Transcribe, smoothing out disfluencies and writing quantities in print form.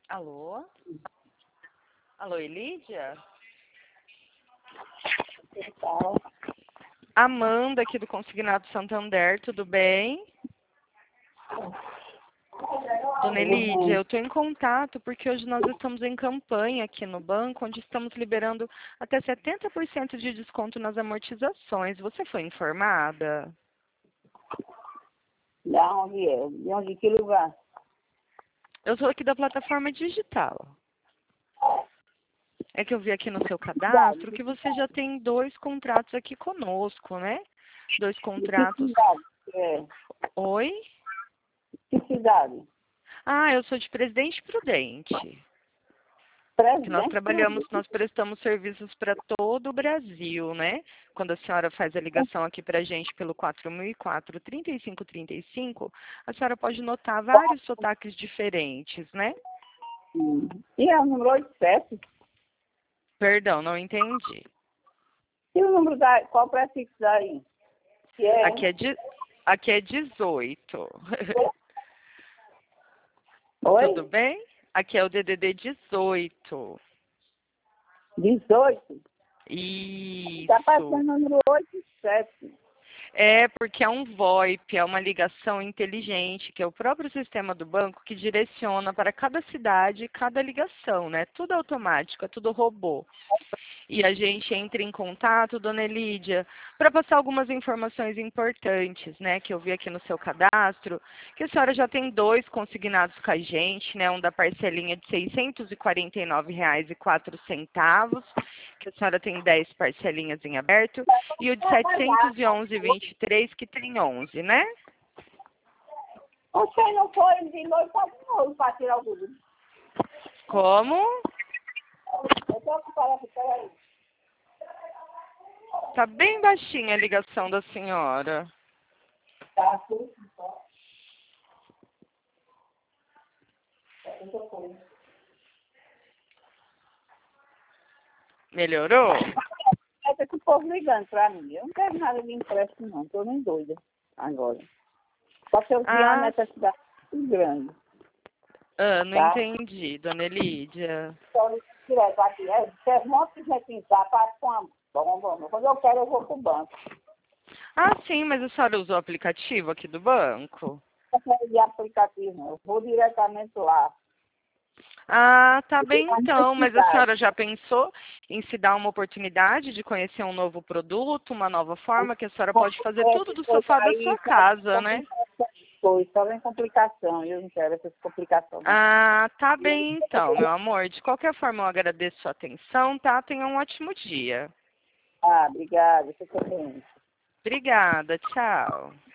Alô? Alô, Elídia? Então, Amanda, aqui do Consignado Santander, tudo bem? Dona Elídia, eu estou em contato porque hoje nós estamos em campanha aqui no banco, onde estamos liberando até 70% de desconto nas amortizações. Você foi informada? da onde é? De onde, que lugar? Eu sou aqui da plataforma digital. É que eu vi aqui no seu cadastro que você já tem 2 contratos aqui conosco, né? 2 De que contratos. cidade? É. Oi? Que cidade? Ah, eu sou de Presidente Prudente. Que nós Presidente trabalhamos, Prudente. nós prestamos serviços para todo o Brasil, né? Quando a senhora faz a ligação aqui para a gente pelo 4004-3535, a senhora pode notar vários sotaques diferentes, né? E é o número 87? Perdão, não entendi. E o número da... Qual prefixo daí? Que é Aqui é 18. Oi? Tudo bem? Aqui é o DDD 18. 18? Está passando Isso. o número 87. É porque é um VoIP, é uma ligação inteligente, que é o próprio sistema do banco que direciona para cada cidade cada ligação, né? Tudo automático, é tudo robô. E a gente entra em contato, dona Elídia, para passar algumas informações importantes, né? Que eu vi aqui no seu cadastro, que a senhora já tem 2 consignados com a gente, né? Um da parcelinha de R$ 649,04, que a senhora tem 10 parcelinhas em aberto, e o de 711,23, que tem 11, né? Você não foi de noite para tirar o tudo. Como? Eu estou ocupada aqui, peraí. Tá bem baixinha a ligação da senhora. Tá, tudo. Melhorou? É que o povo ligando para mim. Eu não quero nada de empréstimo, não. Estou nem doida agora. Só que eu vi uma Ah, necessidade muito grande, não tá? entendi, dona Elídia. Só direto aqui. É um monte de gente passa com a bomba. Quando eu quero, eu vou pro banco. Ah, sim, mas a senhora usou o aplicativo aqui do banco? Não quero de aplicativo, não. Eu vou diretamente lá. Ah, tá Eu tenho bem uma então, mas a necessidade. senhora já pensou em se dar uma oportunidade de conhecer um novo produto, uma nova forma, que a senhora pode fazer tudo do Depois sofá da aí, sua casa, né? só vem complicação. Eu não quero essas complicações, não. Ah, tá bem então, meu amor. De qualquer forma, eu agradeço sua atenção, tá? Tenha um ótimo dia. Ah, obrigada. Você também. Obrigada, tchau.